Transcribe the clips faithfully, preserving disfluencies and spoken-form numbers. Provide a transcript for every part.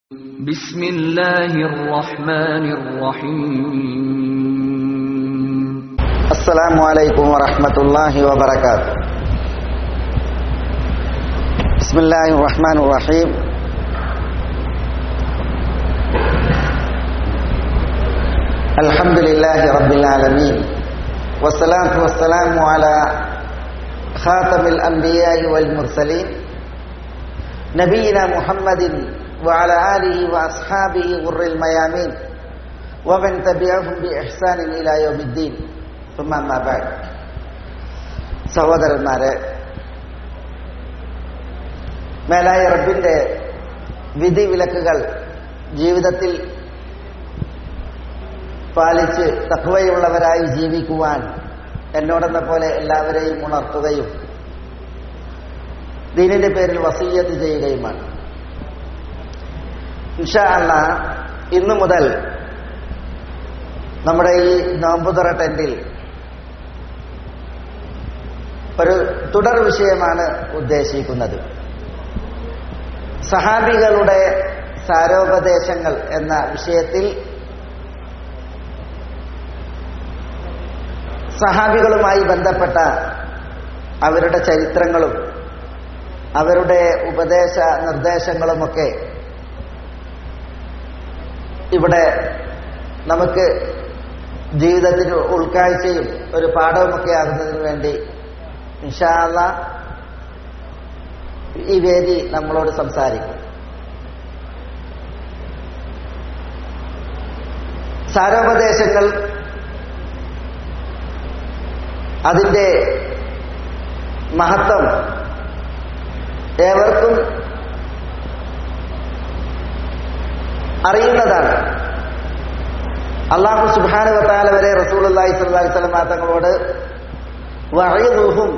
بسم الله الرحمن الرحيم السلام عليكم ورحمة الله وبركاته. بسم الله الرحمن الرحيم. الحمد لله رب العالمين والصلاة والسلام على خاتم الأنبياء والمرسلين نبينا محمد وعلى آله وأصحابه غر الميامين ومن تبعهم بإحسان إلى يوم الدين ثم ما بعد. സഹോദരന്മാരെ, മേലായ റബ്ബിന്റെ വിധി വിലക്കുകൾ ജീവിതത്തിൽ പാലിച്ച് തഖ്വയുള്ളവരായി ജീവിക്കുവാൻ എന്നോടെന്ന പോലെ എല്ലാവരെയും ഉണർത്തുകയും ദീനിന്റെ പേരിൽ വസിയ്യത്ത് ചെയ്യുകയുമാണ്. ഇൻഷാ അല്ലാഹ് ഇന്നു മുതൽ നമ്മുടെ ഈ നോമ്പുതുറ ടെന്റിൽ ഒരു തുടർ വിഷയമാണ് ഉദ്ദേശിക്കുന്നത്. സഹാബികളുടെ സാരോപദേശങ്ങൾ എന്ന വിഷയത്തിൽ സഹാബികളുമായി ബന്ധപ്പെട്ട അവരുടെ ചരിത്രങ്ങളും അവരുടെ ഉപദേശ നിർദ്ദേശങ്ങളുമൊക്കെ ഇവിടെ നമുക്ക് ജീവിതത്തിന് ഉൾക്കാഴ്ചയും ഒരു പാഠവുമൊക്കെ ആകുന്നതിന് വേണ്ടി ഇൻഷാ അല്ലാഹ് ഈ വേദി നമ്മളോട് സംസാരിക്കും. സാരോപദേശങ്ങൾ അതിന്റെ മഹത്വം ഏവർക്കും അറിയുന്നതാണ്. അല്ലാഹു സുബ്ഹാനഹു വ തആല വരെ റസൂലുള്ളാഹി സ്വല്ലല്ലാഹു അലൈഹി വസല്ലം തങ്ങളോട് വഅഇദുഹും,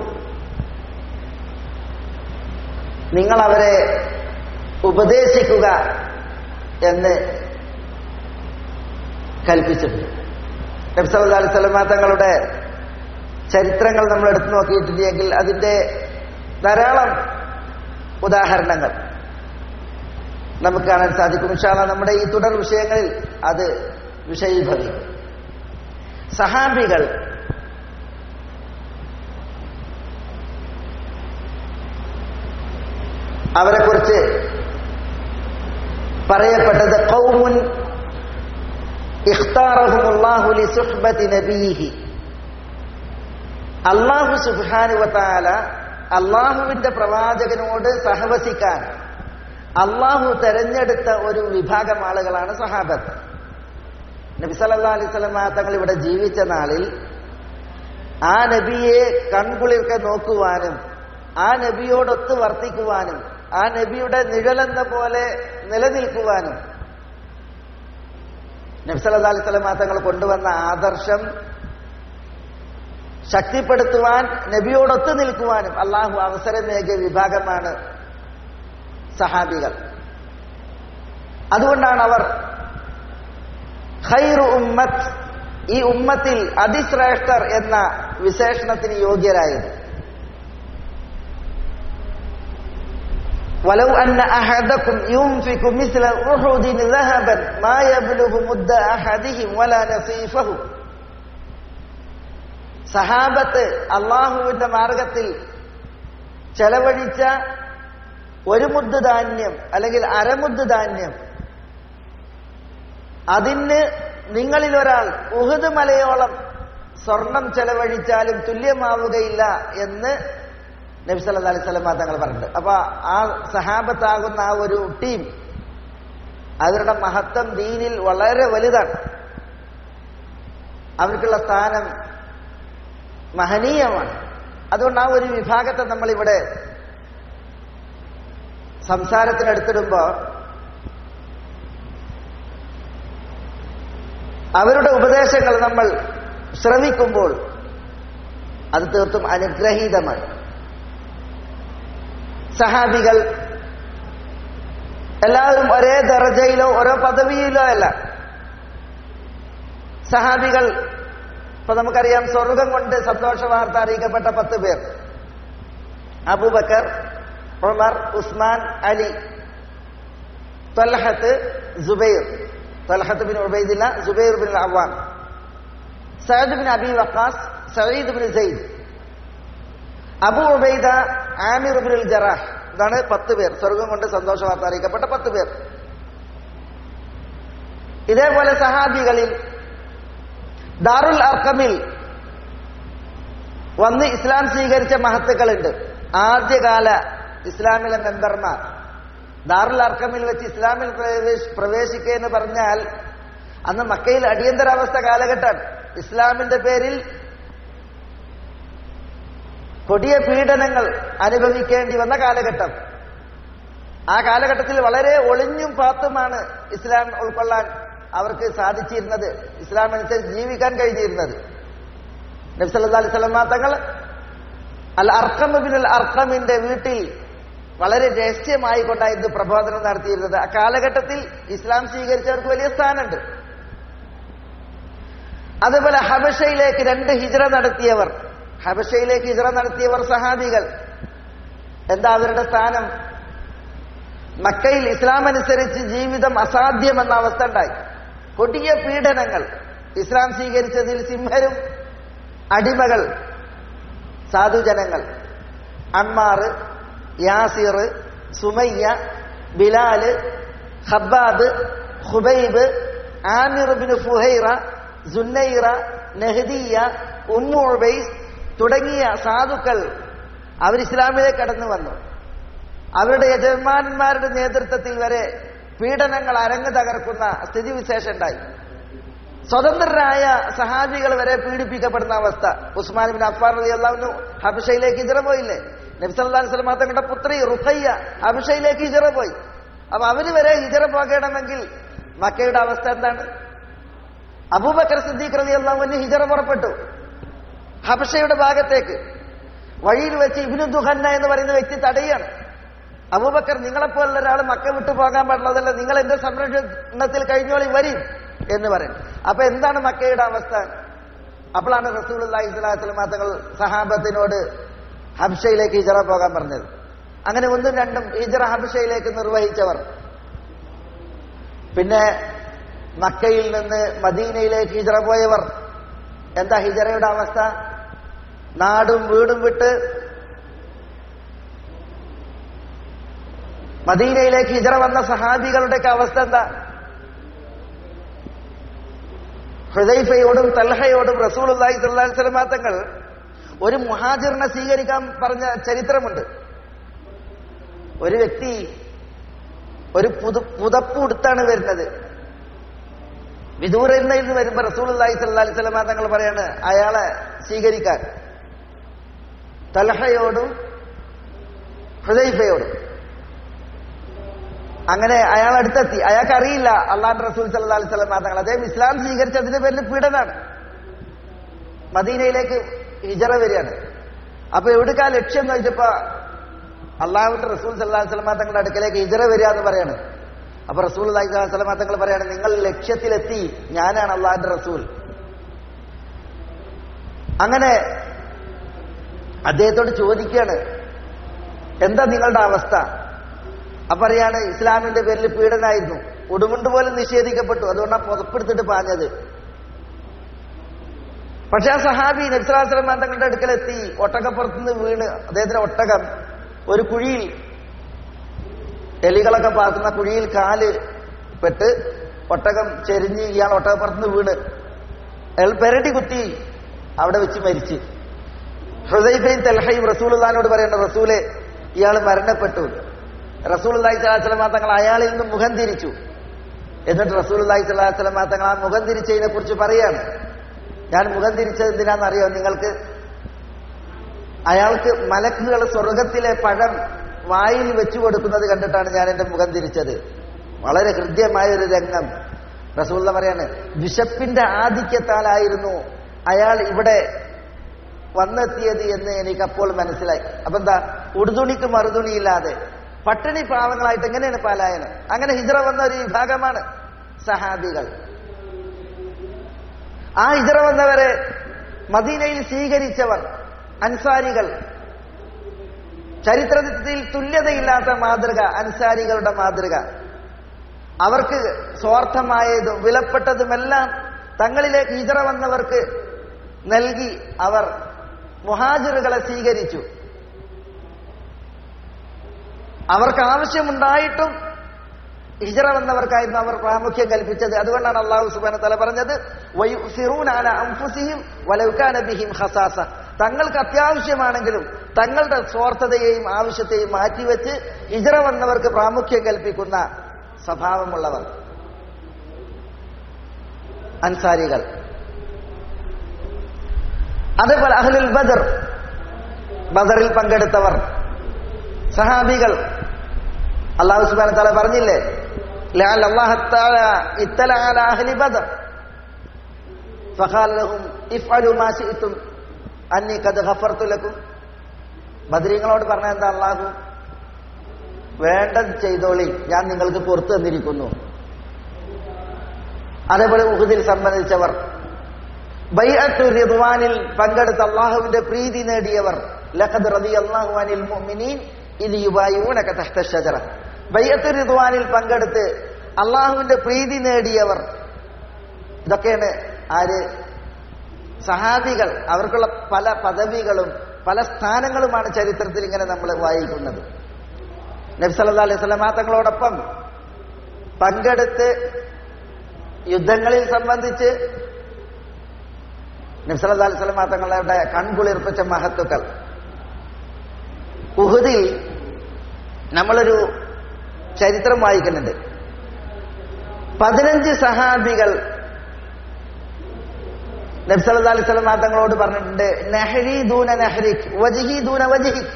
നിങ്ങൾ അവരെ ഉപദേശിക്കുക എന്ന് കൽപ്പിച്ചിട്ടുണ്ട്. നബി സല്ലല്ലാഹു അലൈഹി വസല്ലം തങ്ങളുടെ ചരിത്രങ്ങൾ നമ്മൾ എടുത്തു നോക്കിയിട്ടുണ്ടെങ്കിൽ അതിന്റെ ധാരാളം ഉദാഹരണങ്ങൾ നമുക്ക് കാണാൻ സാധിക്കും. ഇൻഷാ അല്ലാഹ് നമ്മുടെ ഈ തുടർ വിഷയങ്ങളിൽ അത് വിഷയീഭവിക്കും. സഹാബികൾ അവരെക്കുറിച്ച് പറയപ്പെട്ടത് ഖൗമുൻ ഇഖ്താറഹുമുല്ലാഹു ലിസുഹ്ബതി നബിയിഹി, അല്ലാഹു സുബ്ഹാനഹു വ തആല അല്ലാഹുവിന്റെ പ്രവാചകനോട് സഹവസിക്കാൻ അള്ളാഹു തെരഞ്ഞെടുത്ത ഒരു വിഭാഗം ആളുകളാണ് സഹാബത്ത്. നബി സല്ലല്ലാഹു അലൈഹി വസല്ലം തങ്ങൾ ഇവിടെ ജീവിച്ച നാളിൽ ആ നബിയെ കൺകുളിർക്കെ നോക്കുവാനും ആ നബിയോടൊത്ത് വർത്തിക്കുവാനും ആ നബിയുടെ നിഴലെന്ന പോലെ നിലനിൽക്കുവാനും നബി സല്ലല്ലാഹു അലൈഹി വസല്ലം തങ്ങൾ കൊണ്ടുവന്ന ആദർശം ശക്തിപ്പെടുത്തുവാൻ, നബിയോടൊത്ത് നിൽക്കുവാനും അള്ളാഹു അവസരമേകിയ വിഭാഗമാണ് സഹാബികൾ. അതുകൊണ്ടാണ് അവർ ഖൈറു ഉമ്മത്ത്, ഈ ഉമ്മത്തിൽ അതിശ്രേഷ്ഠർ എന്ന വിശേഷണത്തിന് യോഗ്യരായത്. വലൗ അന്ന അഹദകും യുൻഫിഖു മിസ്ല ഉഹുദിൻ ദഹബൻ മാ യബ്ലുഗു മുദ്ദ അഹദിഹിം വലാ നസീഫഹു. സഹാബത്ത് അള്ളാഹുവിന്റെ മാർഗത്തിൽ ചെലവഴിച്ച ഒരു മുദ്ദ് ധാന്യം അല്ലെങ്കിൽ അരമുദ്ദ് ധാന്യം, അതിന് നിങ്ങളിൽ ഒരാൾ ഉഹുദ് മലയോളം സ്വർണം ചെലവഴിച്ചാലും തുല്യമാവുകയില്ല എന്ന് നബി സല്ലല്ലാഹു അലൈഹി വസല്ലം തങ്ങൾ പറഞ്ഞിട്ടുണ്ട്. അപ്പൊ ആ സഹാബത്താകുന്ന ആ ഒരു ടീം, അവരുടെ മഹത്വം ദീനിൽ വളരെ വലുതാണ്. അവർക്കുള്ള സ്ഥാനം മഹനീയമാണ്. അതുകൊണ്ട് ആ ഒരു വിഭാഗത്തെ നമ്മളിവിടെ സംസാരത്തിനെടുത്തിടുമ്പോ അവരുടെ ഉപദേശങ്ങൾ നമ്മൾ ശ്രവിക്കുമ്പോൾ അത് തീർത്തും അനുഗ്രഹീതമാണ്. സഹാബികൾ എല്ലാവരും ഒരേ ദർജയിലോ ഓരോ പദവിയിലോ അല്ല. സഹാബികൾ ഇപ്പൊ നമുക്കറിയാം, സ്വർഗം കൊണ്ട് സന്തോഷ വാർത്ത അറിയിക്കപ്പെട്ട പത്ത് പേർ: Abu Bakr, Umar, Usman, Ali. Talha, Zubair, Talha bin Ubaidullah, Zubair bin Awwam, Saad bin Abi Waqqas, Saeed bin Zaid, Abu Ubaida, Amir bin Jarrah. ഇതാണ് പത്ത് പേർ, സ്വർഗം കൊണ്ട് സന്തോഷ വാർത്ത അറിയിക്കപ്പെട്ട പത്ത് പേർ. ഇതേപോലെ സഹാബികളിൽ ദാറുൽ അർഖമിൽ വന്ന് ഇസ്ലാം സ്വീകരിച്ച മഹത്തുക്കളുണ്ട്. ആദ്യകാല ഇസ്ലാമിലെ മെമ്പർമാർ ദാറുൽ അർഖമിൽ വെച്ച് ഇസ്ലാമിൽ പ്രവേശിക്കുക എന്ന് പറഞ്ഞാൽ അന്ന് മക്കയിൽ അടിയന്തരാവസ്ഥ കാലഘട്ടം. ഇസ്ലാമിന്റെ പേരിൽ കൊടിയ പീഡനങ്ങൾ അനുഭവിക്കേണ്ടി വന്ന കാലഘട്ടം. ആ കാലഘട്ടത്തിൽ വളരെ ഒളിഞ്ഞും പാത്തുമാണ് ഇസ്ലാം ഉൾക്കൊള്ളാൻ അവർക്ക് സാധിച്ചിരുന്നത്, ഇസ്ലാം അനുസരിച്ച് ജീവിക്കാൻ കഴിഞ്ഞിരുന്നത്. നബി സല്ലല്ലാഹു അലൈഹി വസല്ലം തങ്ങൾ അൽ അർഖം ബിൻ അൽ അർഖമിന്റെ വീട്ടിൽ വളരെ രഹസ്യമായി കൊണ്ടായിരുന്നു പ്രബോധനം നടത്തിയിരുന്നത്. ആ കാലഘട്ടത്തിൽ ഇസ്ലാം സ്വീകരിച്ചവർക്ക് വലിയ സ്ഥാനമുണ്ട്. അതുപോലെ ഹബശയിലേക്ക് രണ്ട് ഹിജ്റ നടത്തിയവർ, ഹബശയിലേക്ക് ഹിജ്റ നടത്തിയവർ സഹാബികൾ. എന്താ അവരുടെ സ്ഥാനം? മക്കയിൽ ഇസ്ലാം അനുസരിച്ച് ജീവിതം അസാധ്യമെന്ന അവസ്ഥ ഉണ്ടായി. കൊടിയ പീഡനങ്ങൾ. ഇസ്ലാം സ്വീകരിച്ചതിൽ സിംഹരും അടിമകൾ, സാധുജനങ്ങൾ, Ammar, Yasir, Sumayya, Bilal, Khabbab, Khubaib, Amir bin Fuhaira, Zunnaira, Nahdiya, Umm Ubais തുടങ്ങിയ സാധുക്കൾ അവർ ഇസ്ലാമിലേക്ക് കടന്നു വന്നു. അവരുടെ യജമാനന്മാരുടെ നേതൃത്വത്തിൽ വരെ പീഡനങ്ങൾ അരങ്ങ് തകർക്കുന്ന സ്ഥിതിവിശേഷം ഉണ്ടായി. സ്വതന്ത്രരായ സഹാബികൾ വരെ പീഡിപ്പിക്കപ്പെടുന്ന അവസ്ഥ. ഉസ്മാൻ ബിൻ അഫ്ഫാൻ റളിയല്ലാഹു അൻഹു ഹബശയിലേക്ക് ഹിജ്റ പോയില്ലേ? നബി സല്ലല്ലാഹു അലൈഹി വസല്ലം തങ്ങളുടെ പുത്രി റുഖയ്യ ഹബശയിലേക്ക് ഹിജ്റ പോയി. അപ്പൊ അവര് വരെ ഹിജ്റ പോകണമെങ്കിൽ മക്കയുടെ അവസ്ഥ എന്താണ്? അബൂബക്കർ സിദ്ദീഖ് റളിയല്ലാഹു അൻഹു ഹിജ്റ പുറപ്പെട്ടു ഹബശയുടെ ഭാഗത്തേക്ക്. വഴിയിൽ വെച്ച് ഇബ്നു ദുഹന്ന എന്ന് പറയുന്ന വ്യക്തി തടയാണ്. അബൂബക്കർ, നിങ്ങളെപ്പോലുള്ള ഒരാൾ മക്ക വിട്ടു പോകാൻ പാടുള്ളതല്ല, നിങ്ങൾ എന്റെ സംരക്ഷണത്തിൽ കഴിഞ്ഞോളി വരും എന്ന് പറയും. അപ്പൊ എന്താണ് മക്കയുടെ അവസ്ഥ? അപ്പോഴാണ് റസൂലുള്ളാഹി സ്വല്ലല്ലാഹു അലൈഹി വസല്ലം തങ്ങൾ സഹാബത്തിനോട് ഹബ്ശയിലേക്ക് ഹിജ്റ പോകാൻ പറഞ്ഞത്. അങ്ങനെ ഒന്നും രണ്ടും ഹിജ്റ ഹബ്ശയിലേക്ക് നിർവഹിച്ചവർ. പിന്നെ മക്കയിൽ നിന്ന് മദീനയിലേക്ക് ഹിജ്റ പോയവർ. എന്താ ഹിജ്റയുടെ അവസ്ഥ? നാടും വീടും വിട്ട് മദീനയിലേക്ക് ഹിജ്റ വന്ന സഹാബികളുടെയൊക്കെ അവസ്ഥ എന്താ? ഹുദൈഫയോടും തൽഹയോടും റസൂലുള്ളാഹി സ്വല്ലല്ലാഹു അലൈഹി വസല്ലം തങ്ങൾ ഒരു മുഹാജിറിനെ സ്വീകരിക്കാൻ പറഞ്ഞ ചരിത്രമുണ്ട്. ഒരു വ്യക്തി ഒരു പുതു പുതപ്പ് ഉടുത്താണ് വരുന്നത്. വിദൂരയിൽ നിന്ന് വരുമ്പോൾ റസൂലുള്ളാഹി സ്വല്ലല്ലാഹു അലൈഹി വസല്ലം തങ്ങൾ പറയാണ് അയാളെ സ്വീകരിക്കാൻ തൽഹയോടും ഹുദൈഫയോടും. അങ്ങനെ അയാൾ അടുത്തെത്തി. അയാൾക്ക് അറിയില്ല അള്ളാഹുവിന്റെ റസൂൽ സല്ലല്ലാഹു അലൈഹി വസല്ലം തങ്ങൾ. അദ്ദേഹം ഇസ്ലാം സ്വീകരിച്ചതിന്റെ പേരിൽ പീഡനാണ്. മദീനയിലേക്ക് ഹിജ്റ വരികയാണ്. അപ്പൊ എവിടുക്കാ ലക്ഷ്യം എന്ന് ചോദിച്ചപ്പോ അള്ളാഹുവിന്റെ റസൂൽ സല്ലല്ലാഹു അലൈഹി വസല്ലം തങ്ങളുടെ അടുക്കലേക്ക് ഹിജ്റ വരിക എന്ന് പറയാണ്. അപ്പൊ റസൂൽ സല്ലല്ലാഹു അലൈഹി വസല്ലം തങ്ങൾ പറയാണ്, നിങ്ങൾ ലക്ഷ്യത്തിലെത്തി, ഞാനാണ് അള്ളാഹുവിന്റെ റസൂൽ. അങ്ങനെ അദ്ദേഹത്തോട് ചോദിക്കുകയാണ്, എന്താ നിങ്ങളുടെ അവസ്ഥ? അപ്പൊ പറയാണ്, ഇസ്ലാമിന്റെ പേരിൽ പീഡനായിരുന്നു, ഉടുമുണ്ട് പോലും നിഷേധിക്കപ്പെട്ടു, അതുകൊണ്ടാണ് പുതപ്പെടുത്തിട്ട് പാഞ്ഞത്. പക്ഷെ ആ സഹാബി നബി സല്ലല്ലാഹു അലൈഹി വസല്ലം തങ്ങളുടെ അടുക്കലെത്തി, ഒട്ടകപ്പുറത്തുനിന്ന് വീണ് അദ്ദേഹത്തിന്റെ ഒട്ടകം ഒരു കുഴിയിൽ, എലികളൊക്കെ പാർക്കുന്ന കുഴിയിൽ കാല് പെട്ട് ഒട്ടകം ചെരിഞ്ഞ് ഇയാൾ ഒട്ടകപ്പുറത്തുനിന്ന് വീണ് അയാൾ പെരടി കുത്തി അവിടെ വെച്ച് മരിച്ച്. ഹുദൈഫയും തൽഹയും റസൂലുള്ളാഹിനോട് പറയേണ്ട, റസൂലെ ഇയാൾ മരണപ്പെട്ടു. റസൂലുള്ളാഹി സ്വല്ലല്ലാഹു അലൈഹി വസല്ലം തങ്ങൾ അയാളിൽ നിന്ന് മുഖം തിരിച്ചു. എന്നിട്ട് റസൂലുള്ളാഹി സ്വല്ലല്ലാഹു അലൈഹി വസല്ലം തങ്ങൾ ആ മുഖം തിരിച്ചതിനെ കുറിച്ച് പറയാണ്, ഞാൻ മുഖം തിരിച്ചത് എന്തിനാണെന്നറിയോ നിങ്ങൾക്ക്? അയാൾക്ക് മലക്കുകൾ സ്വർഗത്തിലെ പഴം വായിൽ വെച്ചു കൊടുക്കുന്നത് കണ്ടിട്ടാണ് ഞാൻ എന്റെ മുഖം തിരിച്ചത്. വളരെ ഹൃദ്യമായ ഒരു രംഗം. റസൂലുള്ളാഹി പറയാണ്, വിശപ്പിന്റെ ആധിക്യത്താലായിരുന്നു അയാൾ ഇവിടെ വന്നെത്തിയത് എന്ന് എനിക്കപ്പോൾ മനസ്സിലായി. അപ്പൊ എന്താ, ഉടുതുണിക്ക് മറുതുണിയില്ലാതെ പട്ടിണി പാവങ്ങളായിട്ട് എങ്ങനെയാണ് പലായനം? അങ്ങനെ ഹിജ്റ വന്ന ഒരു വിഭാഗമാണ് സഹാബികൾ. ആ ഹിജ്റ വന്നവരെ മദീനയിൽ സ്വീകരിച്ചവർ അൻസാരികൾ. ചരിത്രത്തിൽ തുല്യതയില്ലാത്ത മാതൃക അൻസാരികളുടെ മാതൃക. അവർക്ക് സ്വാർത്ഥമായതും വിലപ്പെട്ടതുമെല്ലാം തങ്ങളിലേക്ക് ഹിജ്റ വന്നവർക്ക് നൽകി അവർ മുഹാജിറുകളെ സ്വീകരിച്ചു. അവർക്ക് ആവശ്യമുണ്ടായിട്ടും ഹിജ്റ വന്നവർക്കായിരുന്നു അവർ പ്രാമുഖ്യം കൽപ്പിച്ചത്. അതുകൊണ്ടാണ് അല്ലാഹു സുബ്ഹാനഹു വ തആല പറഞ്ഞത് വയുസിറൂന അലാ അൻഫുസിഹിം വലൗ കാന ബിഹിം ഖസാസ. തങ്ങൾക്ക് അത്യാവശ്യമാണെങ്കിലും തങ്ങളുടെ സ്വാർത്ഥതയെയും ആവശ്യത്തെയും മാറ്റിവെച്ച് ഹിജ്റ വന്നവർക്ക് പ്രാമുഖ്യം കൽപ്പിക്കുന്ന സ്വഭാവമുള്ളവർ അൻസാരികൾ. അതേപോലെ അഹ്ലുൽ ബദർ, ബദറിൽ പങ്കെടുത്തവർ സഹാബികൾ. അല്ലാഹു സുബ്ഹാനഹു വ തആല പറഞ്ഞില്ലേ ലഅല്ല അല്ലാഹു തആല ഇത്തല അലാ അഹ്ലി ബദർ ഫഖാല ലഹും ഇഫ്അലു മാ ശിഅ്തും അന്നി ഖദ് ഗഫർതു ലക്കും. ബദരീങ്ങളോട് പറഞ്ഞ എന്താ? അല്ലാഹു വേണ്ടത് ചെയ്തോളി, ഞാൻ നിങ്ങൾക്ക് പുറത്തു തന്നിരിക്കുന്നു. അതേപോലെ ഉഹദിൽ സംബന്ധിച്ചവർ, ബൈഅത്തു റിദ്വാനിൽ പങ്കെടുത്ത അല്ലാഹുവിന്റെ പ്രീതി നേടിയവർ, ലഖദ് റളിയല്ലാഹു അനിൽ മുഅ്മിനീൻ ഇദ് യുബായിഊനക തഹ്ത അഷ്ജറ. ബൈഅത്തു റിദ്വാനിൽ പങ്കെടുത്ത് അല്ലാഹുവിന്റെ പ്രീതി നേടിയവർ. ഇതൊക്കെയാണ് ആര്? സഹാബികൾ. അവർക്കുള്ള പല പദവികളും പല സ്ഥാനങ്ങളുമാണ് ചരിത്രത്തിൽ ഇങ്ങനെ നമ്മൾ വായിക്കുന്നത്. നബി സല്ലല്ലാഹു അലൈഹി വസല്ലം തങ്ങളോടൊപ്പം പങ്കെടുത്ത് യുദ്ധങ്ങളിൽ സംബന്ധിച്ച് നബി സല്ലല്ലാഹു അലൈഹി വസല്ലം തങ്ങളുടെ കൺകുളിർപ്പിച്ച മഹത്തുക്കൾ. ഉഹുദിൽ നമ്മളൊരു ചരിത്രം വായിക്കുന്നുണ്ട്. പതിനഞ്ച് സഹാബികൾ നബി സല്ലല്ലാഹു അലൈഹി വസല്ലം തങ്ങളോട് പറഞ്ഞിട്ടുണ്ട്, നഹരി ദൂന നഹരിക് വജ്ഹി ദൂന വജ്ഹിക്.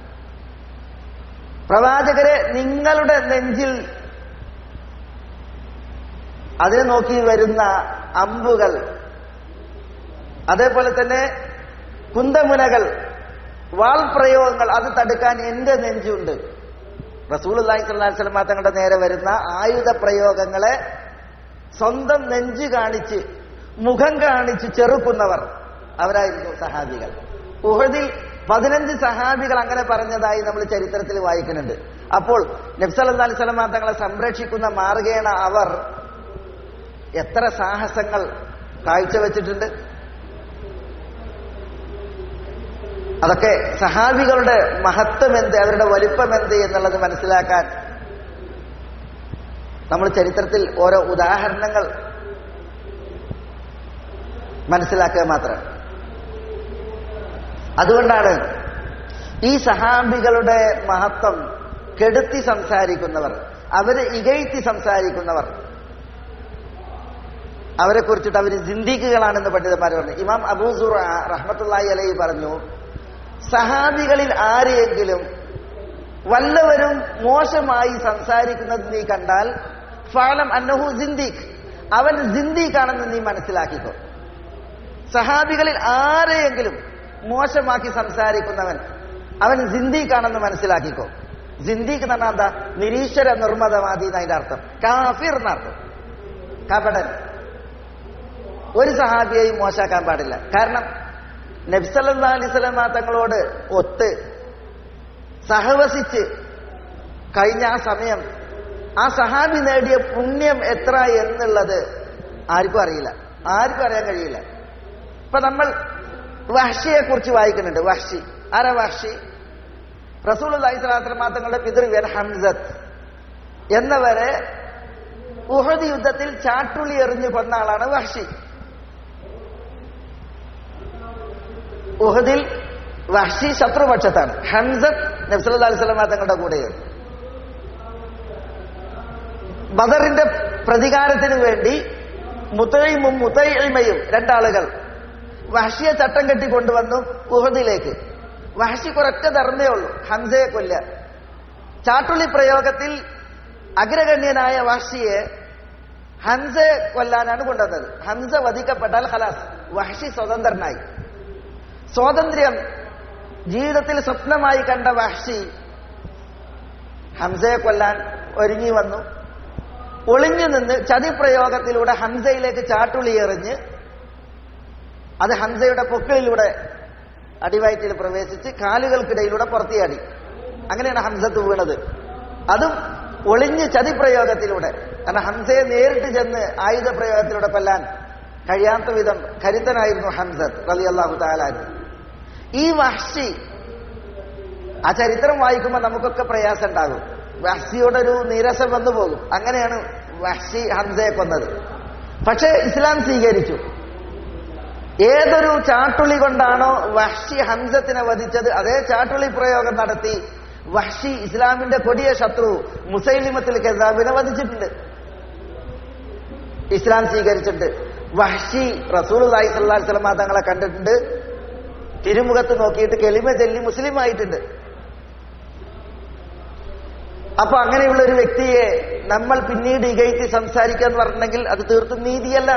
പ്രവാചകരെ, നിങ്ങളുടെ നെഞ്ചിൽ അതിനെ നോക്കി വരുന്ന അമ്പുകൾ, അതേപോലെ തന്നെ കുന്തമുനകൾ, വാൾ പ്രയോഗങ്ങൾ, അത് തടുക്കാൻ എന്റെ നെഞ്ചുണ്ട്. റസൂലുള്ളാഹി സ്വല്ലല്ലാഹു അലൈഹി വസല്ലം തങ്ങളുടെ നേരെ വരുന്ന ആയുധ പ്രയോഗങ്ങളെ സ്വന്തം നെഞ്ച് കാണിച്ച് മുഖം കാണിച്ച് ചെറുക്കുന്നവർ അവരായിരുന്നു സഹാബികൾ. ഉഹദിൽ പതിനഞ്ച് സഹാബികൾ അങ്ങനെ പറഞ്ഞതായി നമ്മൾ ചരിത്രത്തിൽ വായിക്കുന്നുണ്ട്. അപ്പോൾ നബി സല്ലല്ലാഹു അലൈഹി വസല്ലം തങ്ങളെ സംരക്ഷിക്കുന്ന മാർഗേണ അവർ എത്ര സാഹസങ്ങൾ കാഴ്ചവെച്ചിട്ടുണ്ട്. അതൊക്കെ സഹാബികളുടെ മഹത്വം എന്ത്, അവരുടെ വലിപ്പം എന്ത് എന്നുള്ളത് മനസ്സിലാക്കാൻ നമ്മൾ ചരിത്രത്തിൽ ഓരോ ഉദാഹരണങ്ങൾ മനസ്സിലാക്കുക മാത്രം. അതുകൊണ്ടാണ് ഈ സഹാബികളുടെ മഹത്വം കെടുത്തി സംസാരിക്കുന്നവർ, അവരെ ഇകഴ്ത്തി സംസാരിക്കുന്നവർ, അവരെ കുറിച്ചിട്ട് അവർ സിന്ദീഖുകളാണെന്ന് പണ്ഡിതന്മാർ പറഞ്ഞു. ഇമാം അബൂ സുറ റഹ്മത്തുള്ളാഹി അലൈഹി പറഞ്ഞു, സഹാബികളിൽ ആരെയെങ്കിലും വല്ലവരും മോശമായി സംസാരിക്കുന്നത് നീ കണ്ടാൽ ഫഅലം അന്നഹു സിന്ദീഖ്, അവൻ സിന്ദീഖാണെന്ന് നീ മനസ്സിലാക്കിക്കോ. സഹാബികളിൽ ആരെയെങ്കിലും മോശമാക്കി സംസാരിക്കുന്നവൻ അവൻ സിന്ദീഖാണെന്ന് മനസ്സിലാക്കിക്കോ. സിന്ദീഖ് എന്ന് പറഞ്ഞാൽ എന്താ? നിരീശ്വര നിർമ്മതവാദി എന്നതിന്റെ അർത്ഥം. കാഫിർ എന്നർത്ഥം, കപടൻ. ഒരു സഹാബിയെയും മോശാക്കാൻ പാടില്ല. കാരണം നബി സല്ലല്ലാഹു അലൈഹി വസല്ലം തങ്ങളോട് ഒത്ത് സഹവസിച്ച് കഴിഞ്ഞ ആ സമയം ആ സഹാബി നേടിയ പുണ്യം എത്ര എന്നുള്ളത് ആർക്കും അറിയില്ല, ആർക്കും അറിയാൻ കഴിയില്ല. ഇപ്പൊ നമ്മൾ വഹ്ഷിയെ കുറിച്ച് വായിക്കുന്നുണ്ട്. വഹ്ഷി ആരാ? വഹ്ഷി റസൂലുള്ളാഹി സ്വല്ലല്ലാഹു അലൈഹി വസല്ലം തങ്ങളുടെ പിതൃവ്യൻ ഹംസത്ത് എന്നവരെ ഉഹദ് യുദ്ധത്തിൽ ചാട്ടുളി എറിഞ്ഞു കൊന്ന ആളാണ് വഹ്ഷി. ഉഹദിൽ വഹ്ഷി ശത്രുപക്ഷത്താണ്, ഹംസത്ത് നബി സല്ലല്ലാഹു അലൈഹി വസല്ലം തങ്ങളുടെ കൂടെയാണ്. ബദറിന്റെ പ്രതികാരത്തിന് വേണ്ടി മുതൈമും മുതൈമയും രണ്ടാളുകൾ വഹ്ഷിയെ ചട്ടം കെട്ടി കൊണ്ടുവന്നു ഉഹദിലേക്ക്. വഹ്ഷി കുറച്ച ധർമ്മേ ഉള്ളൂ, ഹംസയെ കൊല്ല. ചാട്ടുള്ളി പ്രയോഗത്തിൽ അഗ്രഗണ്യനായ വഹ്ഷിയെ ഹംസയെ കൊല്ലാനാണ് കൊണ്ടുവന്നത്. ഹംസ വധിക്കപ്പെട്ടാൽ ഖലാസ്, വഹ്ഷി സ്വതന്ത്രനായി. സ്വാതന്ത്ര്യം ജീവിതത്തിൽ സ്വപ്നമായി കണ്ട വഹ്ഷി ഹംസയെ കൊല്ലാൻ ഒരുങ്ങി വന്നു. ഒളിഞ്ഞു നിന്ന് ചതിപ്രയോഗത്തിലൂടെ ഹംസയിലേക്ക് ചാട്ടുളി എറിഞ്ഞ് അത് ഹംസയുടെ പൊക്കിളിലൂടെ അടിവയറ്റിൽ പ്രവേശിച്ച് കാലുകൾക്കിടയിലൂടെ പുറത്തിയാടി. അങ്ങനെയാണ് ഹംസത്ത് വീണത്. അതും ഒളിഞ്ഞ് ചതിപ്രയോഗത്തിലൂടെ, കാരണം ഹംസയെ നേരിട്ട് ചെന്ന് ആയുധ പ്രയോഗത്തിലൂടെ കൊല്ലാൻ കഴിയാത്ത വിധം കരുത്തനായിരുന്നു ഹംസത്ത് റളിയല്ലാഹു തആല അൻഹു. ഈ വഹ്ശി, ആ ചരിത്രം വായിക്കുമ്പോൾ നമുക്കൊക്കെ പ്രയാസം ഉണ്ടാകും. വഹ്ശിയോടൊരു നീരസം വന്നു പോകും. അങ്ങനെയാണ് വഹ്ശി ഹംസയെ കൊന്നത്. പക്ഷേ ഇസ്ലാം സ്വീകരിച്ചു. ഏതൊരു ചാട്ടുളി കൊണ്ടാണോ വഹ്ശി ഹംസത്തിനെ വധിച്ചത്, അതേ ചാട്ടുളി പ്രയോഗം നടത്തി വഹ്ശി ഇസ്ലാമിന്റെ കൊടിയ ശത്രു മുസൈലിമത്തുൽ കദ്ദാബിനെ വധിച്ചിട്ടുണ്ട്. ഇസ്ലാം സ്വീകരിച്ചിട്ടുണ്ട്. വഹ്ശി റസൂലുള്ളാഹി സ്വല്ലല്ലാഹു അലൈഹി വസല്ലം തങ്ങളെ കണ്ടിട്ടുണ്ട്. തിരുമുഖത്ത് നോക്കിയിട്ട് കെലിമ ചൊല്ലി മുസ്ലിം ആയിട്ടുണ്ട്. അപ്പൊ അങ്ങനെയുള്ള ഒരു വ്യക്തിയെ നമ്മൾ പിന്നീട് ഇകഴ്ത്തി സംസാരിക്കുക എന്ന് പറഞ്ഞിട്ടുണ്ടെങ്കിൽ അത് തീർത്തും നീതിയല്ല.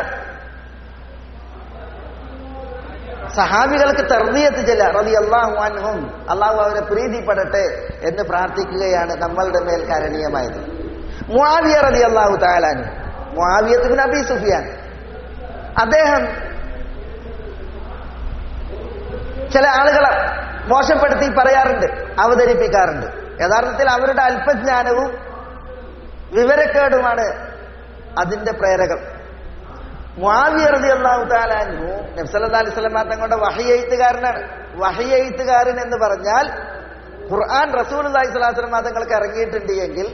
സഹാബികൾക്ക് തർദിയത്ത് ചെല്ല റളിയല്ലാഹു അൻഹും, അള്ളാഹു അവരെ പ്രീതിപ്പെടട്ടെ എന്ന് പ്രാർത്ഥിക്കുകയാണ് നമ്മളുടെ മേൽ കരണീയമായത്. മുആവിയ റളിയല്ലാഹു തആല അൻഹു, മുആവിയ ഇബ്നു അബീ സുഫിയാൻ, അദ്ദേഹം ചില ആളുകളെ മോശപ്പെടുത്തി പറയാറുണ്ട്, അവതരിപ്പിക്കാറുണ്ട്. യഥാർത്ഥത്തിൽ അവരുടെ അല്പജ്ഞാനവും വിവരക്കേടുമാണ് അതിന്റെ പ്രേരകം. മുആവിയ റളിയല്ലാഹു തആല അൻഹു നബി സല്ലല്ലാഹു അലൈഹി വസല്ലം തങ്ങളുടെ വഹി എഴുത്തുകാരനാണ്. വഹി എഴുത്തുകാരൻ എന്ന് പറഞ്ഞാൽ ഖുർആൻ റസൂലുള്ളാഹി സ്വല്ലല്ലാഹു അലൈഹി വസല്ലം തങ്ങൾക്ക് ഇറങ്ങിയിട്ടുണ്ട് എങ്കിൽ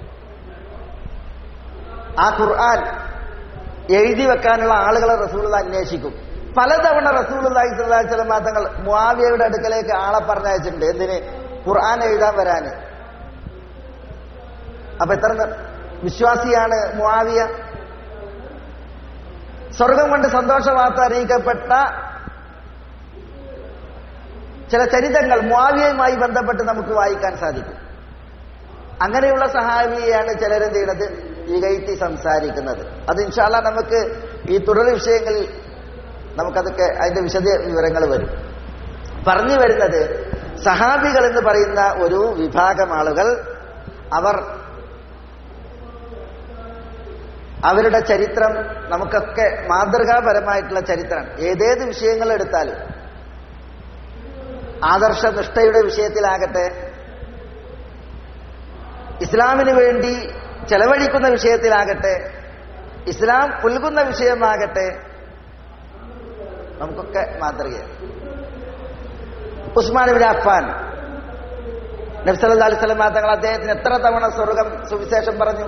ആ ഖുർആൻ എഴുതി വെക്കാനുള്ള ആളുകളെ റസൂലുള്ളാഹി അന്വേഷിക്കും. പലതവണ റസൂലുള്ളാഹി സ്വല്ലല്ലാഹു അലൈഹി വസല്ലം തങ്ങൾ മുആവിയയുടെ അടുക്കലേക്ക് ആളെ പറഞ്ഞയച്ചിട്ടുണ്ട്. എന്തിന്? ഖുർആൻ എഴുതാൻ വരാന്. അപ്പൊ എത്ര വിശ്വാസിയാണ് മുആവിയ. സ്വർഗം കൊണ്ട് സന്തോഷ വാർത്ത അറിയിക്കപ്പെട്ട ചില ചരിത്രങ്ങൾ മുആവിയയുമായി ബന്ധപ്പെട്ട് നമുക്ക് വായിക്കാൻ സാധിക്കും. അങ്ങനെയുള്ള സഹാബിയെയാണ് ചിലരെന്ത് ചെയ്യുന്നത്, ഇകഴ്ത്തി സംസാരിക്കുന്നത്. അത് ഇൻഷാ അല്ലാഹ് നമുക്ക് ഈ തുടർ വിഷയങ്ങളിൽ നമുക്കതൊക്കെ അതിന്റെ വിശദ വിവരങ്ങൾ വരും. പറഞ്ഞു വരുന്നത്, സഹാബികൾ എന്ന് പറയുന്ന ഒരു വിഭാഗം ആളുകൾ അവർ അവരുടെ ചരിത്രം നമുക്കൊക്കെ മാതൃകാപരമായിട്ടുള്ള ചരിത്രമാണ്. ഏതേത് വിഷയങ്ങൾ എടുത്താലും, ആദർശനിഷ്ഠയുടെ വിഷയത്തിലാകട്ടെ, ഇസ്ലാമിന് വേണ്ടി ചെലവഴിക്കുന്ന വിഷയത്തിലാകട്ടെ, ഇസ്ലാം പുൽകുന്ന വിഷയമാകട്ടെ, നമുക്കൊക്കെ മാതൃകയാണ്. ഉസ്മാൻ ഇബ്നു അഫ്ഫാൻ, നബി സല്ലല്ലാഹു അലൈഹി വസല്ലം തങ്ങൾ അദ്ദേഹത്തിന് എത്ര തവണ സ്വർഗം സുവിശേഷം പറഞ്ഞു?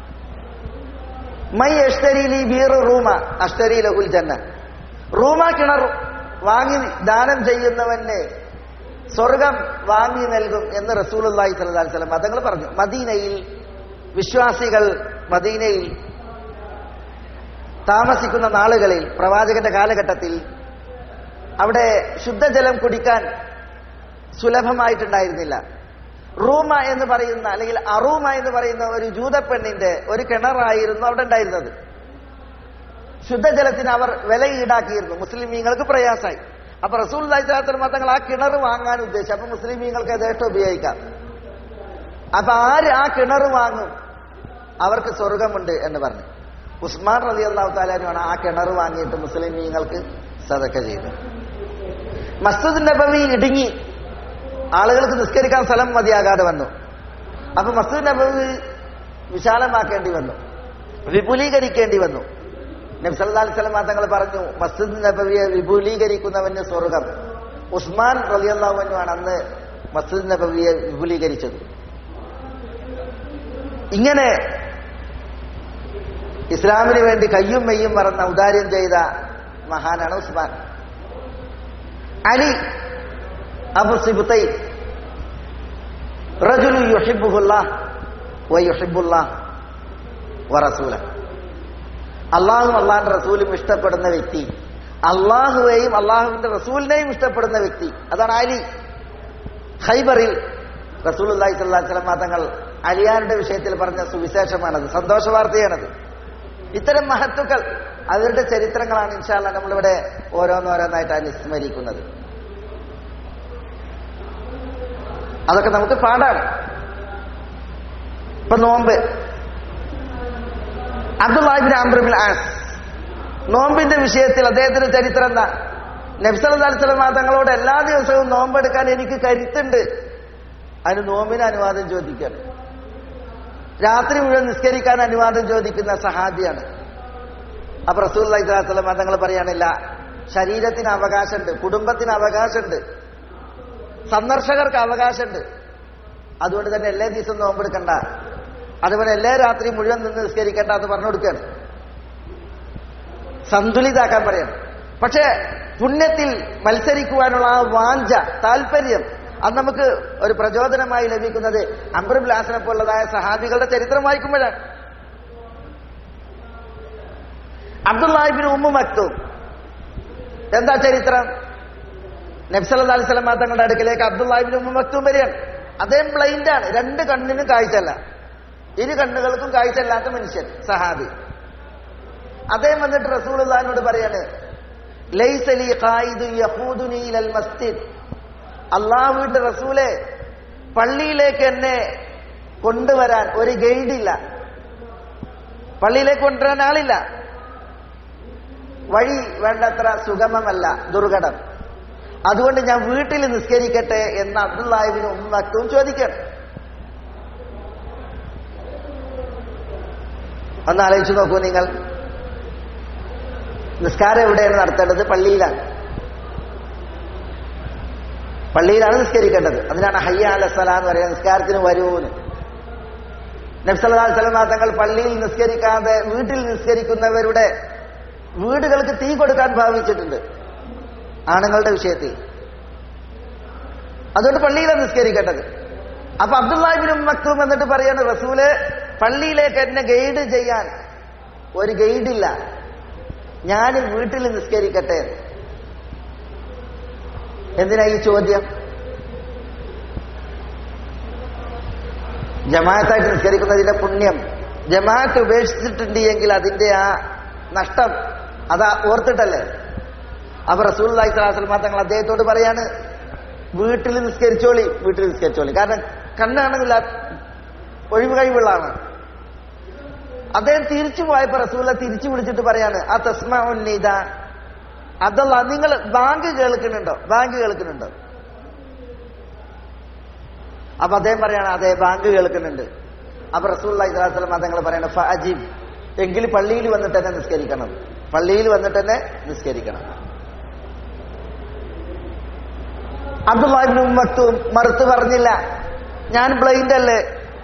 മൈ അഷ്തരി ലി ബീർ റൂമ അഷ്തരി ലഹുൽ ജന്ന. റൂമ കിണർ വാങ്ങി ദാനം ചെയ്യുന്നവന് സ്വർഗം വാങ്ങി നൽകും എന്ന് റസൂലുള്ളാഹി സ്വല്ലല്ലാഹു അലൈഹി വസല്ലം തങ്ങൾ പറഞ്ഞു. മദീനയിൽ വിശ്വാസികൾ മദീനയിൽ താമസിക്കുന്ന നാളുകളിൽ, പ്രവാചകന്റെ കാലഘട്ടത്തിൽ അവിടെ ശുദ്ധജലം കുടിക്കാൻ സുലഭമായിട്ടുണ്ടായിരുന്നില്ല. റൂമ എന്ന് പറയുന്ന, അല്ലെങ്കിൽ അറൂമ എന്ന് പറയുന്ന ഒരു ജൂതപ്പെണ്ണിന്റെ ഒരു കിണറായിരുന്നു അവിടെ ഉണ്ടായിരുന്നത്. ശുദ്ധജലത്തിന് അവർ വില ഈടാക്കിയിരുന്നു. മുസ്ലിമീങ്ങൾക്ക് പ്രയാസമായി. അപ്പൊ റസൂലുള്ളാഹി സ്വല്ലല്ലാഹു അലൈഹി വസല്ലം തങ്ങൾ ആ കിണർ വാങ്ങാൻ ഉദ്ദേശിച്ചു. അപ്പൊ മുസ്ലിമീങ്ങൾക്ക് യഥേഷ്ടം ഉപയോഗിക്കാം. അപ്പൊ ആര് ആ കിണർ വാങ്ങും അവർക്ക് സ്വർഗമുണ്ട് എന്ന് പറഞ്ഞു. ഉസ്മാൻ റളിയല്ലാഹു തആല അൻഹുവാണ് ആ കിണർ വാങ്ങിയിട്ട് മുസ്ലിമീങ്ങൾക്ക് സദഖ ചെയ്തത്. മസ്ജിദ് നബവി ഇടുങ്ങി, ആളുകൾക്ക് നിസ്കരിക്കാൻ സ്ഥലം മതിയാകാതെ വന്നു. അപ്പൊ മസ്ജിദ് നബവി വിശാലമാക്കേണ്ടി വന്നു, വിപുലീകരിക്കേണ്ടി വന്നു. നബി സല്ലല്ലാഹു അലൈഹി വസല്ലം തങ്ങൾ പറഞ്ഞു, മസ്ജിദ് നബവിയെ വിപുലീകരിക്കുന്നവന് സ്വർഗം. ഉസ്മാൻ റളിയല്ലാഹു അൻഹു ആണ് അന്ന് മസ്ജിദ് നബവിയെ വിപുലീകരിച്ചത്. ഇങ്ങനെ ഇസ്ലാമിന് വേണ്ടി കയ്യും മെയ്യും മറന്ന ഔദാര്യം ചെയ്ത മഹാനാണ് ഉസ്മാൻ. അലി അബു സിബ്തൈൻ റജുലു യുഹിബ്ബുഹുല്ലാഹ് വയുഹിബ്ബുല്ലാഹ് വറസൂലഹു. അള്ളാഹും അള്ളാഹിന്റെ റസൂലും ഇഷ്ടപ്പെടുന്ന വ്യക്തി, അള്ളാഹുവേയും അള്ളാഹുവിന്റെ റസൂലിനെയും ഇഷ്ടപ്പെടുന്ന വ്യക്തി, അതാണ് അലി. ഖൈബറിൽ റസൂലുള്ളാഹി സ്വല്ലല്ലാഹു അലൈഹി വസല്ലം തങ്ങൾ അലിയാരുടെ വിഷയത്തിൽ പറഞ്ഞ സുവിശേഷമാണത്, സന്തോഷ വാർത്തയാണത്. ഇത്തരം മഹത്തുക്കൾ, അവരുടെ ചരിത്രങ്ങളാണ് ഇൻഷാ അല്ലാഹ് നമ്മളിവിടെ ഓരോന്നോരോന്നായിട്ട് അനുസ്മരിക്കുന്നത്. അതൊക്കെ നമുക്ക് പാടാണ്. ഇപ്പൊ നോമ്പ്, Abdullah ibn Amr ibn al As, നോമ്പിന്റെ വിഷയത്തിൽ അദ്ദേഹത്തിന്റെ ചരിത്രം എന്താ? നബി സല്ലല്ലാഹു അലൈഹി വസല്ലം തങ്ങളോട് എല്ലാ ദിവസവും നോമ്പെടുക്കാൻ എനിക്ക് കരുത്തുണ്ട്, അതിന് നോമ്പിന് അനുവാദം ചോദിക്കണം. രാത്രി മുഴുവൻ നിസ്കരിക്കാൻ അനുവാദം ചോദിക്കുന്ന സഹാബിയാണ്. അപ്പൊ റസൂലുള്ളാഹി സ്വല്ലല്ലാഹു അലൈഹി വസല്ലം തങ്ങൾ പറയാനില്ല, ശരീരത്തിന് അവകാശമുണ്ട്, കുടുംബത്തിന് അവകാശമുണ്ട്, സന്ദർശകർക്ക് അവകാശമുണ്ട്. അതുകൊണ്ട് തന്നെ എല്ലാ ദിവസവും നോമ്പെടുക്കണ്ട, അതുപോലെ എല്ലാ രാത്രി മുഴുവൻ നിന്ന് നിസ്കരിക്കേണ്ട എന്ന് പറഞ്ഞു കൊടുക്കുകയാണ്. സന്തുലിതാക്കാൻ പറയണം. പക്ഷേ പുണ്യത്തിൽ മത്സരിക്കുവാനുള്ള ആ വാഞ്ച, താല്പര്യം, അത് നമുക്ക് ഒരു പ്രചോദനമായി ലഭിക്കുന്നത് അംർ ഇബ്നു ആസിനെ പോലുള്ളതായ സഹാബികളുടെ ചരിത്രം വായിക്കുമ്പോഴാണ്. അബ്ദുല്ലാഹി ഇബ്നു ഉമ്മു മക്തൂം, എന്താ ചരിത്രം? നബി സല്ലല്ലാഹു അലൈഹി വസല്ലം തങ്ങളുടെ അടുക്കലേക്ക് അബ്ദുല്ലാഹി ഇബ്നു ഉമ്മു മക്തൂം വരികയാണ്. അദ്ദേഹം ബ്ലൈൻഡ് ആണ്, രണ്ട് കണ്ണിനും കാഴ്ചയല്ല, ഇരു കണ്ണുകൾക്കും കാഴ്ചയില്ലാത്ത മനുഷ്യൻ, സഹാബി. അദ്ദേഹം വന്നിട്ട് റസൂലുള്ളാഹിനോട് പറയാണ്, ലൈസ ലീ ഖായിദു യഖൂദുനി ഇലൽ മസ്ജിദ്. അല്ലാഹുവിന്റെ റസൂലേ, പള്ളിയിലേക്ക് എന്നെ കൊണ്ടുവരാൻ ഒരു ഗൈഡില്ല, പള്ളിയിലേക്ക് കൊണ്ടുവരാൻ ആളില്ല, വഴി വേണ്ടത്ര സുഗമമല്ല, ദുർഘടം. അതുകൊണ്ട് ഞാൻ വീട്ടിൽ നിസ്കരിക്കട്ടെ എന്ന് അബ്ദുല്ലാഹി ഇബ്നു ഉമ്മു മക്തൂം ചോദിക്കണം. ഒന്ന് ആലോചിച്ചു നോക്കൂ നിങ്ങൾ, നിസ്കാരം എവിടെയാണ് നടത്തേണ്ടത്? പള്ളിയിലാണ്. പള്ളിയിലാണ് നിസ്കരിക്കേണ്ടത്. അതിനാണ് ഹയ്യ അല സലാ എന്ന് പറയുന്നത്, നിസ്കാരത്തിന് വരൂന്ന്. നബി സല്ലല്ലാഹു അലൈഹി വസല്ലം തങ്ങൾ പള്ളിയിൽ നിസ്കരിക്കാതെ വീട്ടിൽ നിസ്കരിക്കുന്നവരുടെ വീടുകൾക്ക് തീ കൊടുക്കാൻ ഭാവിച്ചിട്ടുണ്ട്, ആണുങ്ങളുടെ വിഷയത്തിൽ. അതുകൊണ്ട് പള്ളിയിലാണ് നിസ്കരിക്കേണ്ടത്. അപ്പൊ അബ്ദുല്ലാഹി ഇബ്നു ഉമ്മു മക്തൂം എന്നിട്ട് പറയാണ്, റസൂല്, പള്ളിയിലേക്ക് എന്നെ ഗൈഡ് ചെയ്യാൻ ഒരു ഗൈഡില്ല, ഞാൻ വീട്ടിൽ നിസ്കരിക്കട്ടെ. എന്തിനാ ഈ ചോദ്യം? ജമാഅത്തായിട്ട് നിസ്കരിക്കുന്നതിന്റെ പുണ്യം, ജമാഅത്ത് ഉപേക്ഷിച്ചിട്ടുണ്ട് എങ്കിൽ അതിന്റെ ആ നഷ്ടം അതാ ഓർത്തിട്ടല്ലേ. അപ്പൊ റസൂലുള്ളാഹി സ്വല്ലല്ലാഹു അലൈഹി വസല്ലം തങ്ങൾ അദ്ദേഹത്തോട് പറയാണ്, വീട്ടിൽ നിസ്കരിച്ചോളി, വീട്ടിൽ നിസ്കരിച്ചോളി. കാരണം കണ്ണാണെന്നില്ല, ഒഴിവ് കഴിവുള്ള ആളാണ്. അദ്ദേഹം തിരിച്ചു പോയപ്പോ റസൂലുള്ളാഹി തിരിച്ചു വിളിച്ചിട്ട് പറയാണ്, ആ തസ്മഉൻ നിദാ, അതല്ല, നിങ്ങൾ ബാങ്ക് കേൾക്കുന്നുണ്ടോ? ബാങ്ക് കേൾക്കുന്നുണ്ടോ? അപ്പൊ അദ്ദേഹം പറയാണ്, അതെ, ബാങ്ക് കേൾക്കുന്നുണ്ട്. അപ്പൊ റസൂലുള്ളാഹി സ്വല്ലല്ലാഹു അലൈഹി വസല്ലം തങ്ങൾ പറയാണ്, ഫഅജിബ്, എങ്കിൽ പള്ളിയിൽ വന്നിട്ട് തന്നെ നിസ്കരിക്കണം, പള്ളിയിൽ വന്നിട്ട് തന്നെ നിസ്കരിക്കണം. അബ്ദുല്ലാഹി ഇബ്നു ഉമ്മു മക്തൂം മറുത്തു പറഞ്ഞില്ല, ഞാൻ ബ്ലൈൻഡ് അല്ലേ,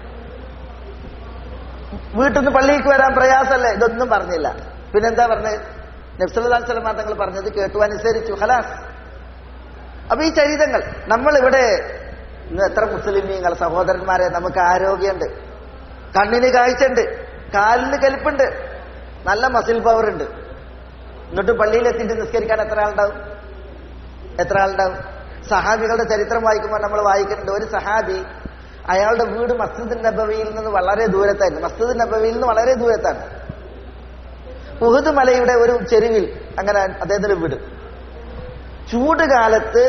വീട്ടിൽ നിന്ന് പള്ളിയിലേക്ക് വരാൻ പ്രയാസമല്ലേ, ഇതൊന്നും പറഞ്ഞില്ല. പിന്നെന്താ പറഞ്ഞത്? നബി സല്ലല്ലാഹു അലൈഹി വസല്ലം തങ്ങൾ പറഞ്ഞത് കേട്ടു, അനുസരിച്ചു, ഖലാസ്. അപ്പൊ ഈ ചരിതങ്ങൾ നമ്മൾ ഇവിടെ ഇന്ന് എത്ര മുസ്ലിമീങ്ങൾ സഹോദരന്മാരെ, നമുക്ക് ആരോഗ്യമുണ്ട്, കണ്ണിന് കാഴ്ചയുണ്ട്, കാലിന് കലിപ്പുണ്ട്, നല്ല മസിൽ പവർ ഉണ്ട്, എന്നിട്ട് പള്ളിയിലെത്തിയിട്ട് നിസ്കരിക്കാൻ എത്ര ആളുണ്ടാവും? എത്ര ആളുണ്ടാവും? സഹാബികളുടെ ചരിത്രം വായിക്കുമ്പോൾ നമ്മൾ വായിക്കുന്നുണ്ട്, ഒരു സഹാബി, അയാളുടെ വീട് മസ്ജിദ് നബവിയിൽ നിന്ന് വളരെ ദൂരത്തായിരുന്നു. മസ്ജിദ് നബവിയിൽ നിന്ന് വളരെ ദൂരത്താണ്. ഉഹുദ് മലയുടെ ഒരു ചെരുവിൽ അങ്ങനെ അദ്ദേഹത്തിന്റെ വീട്. ചൂട് കാലത്ത്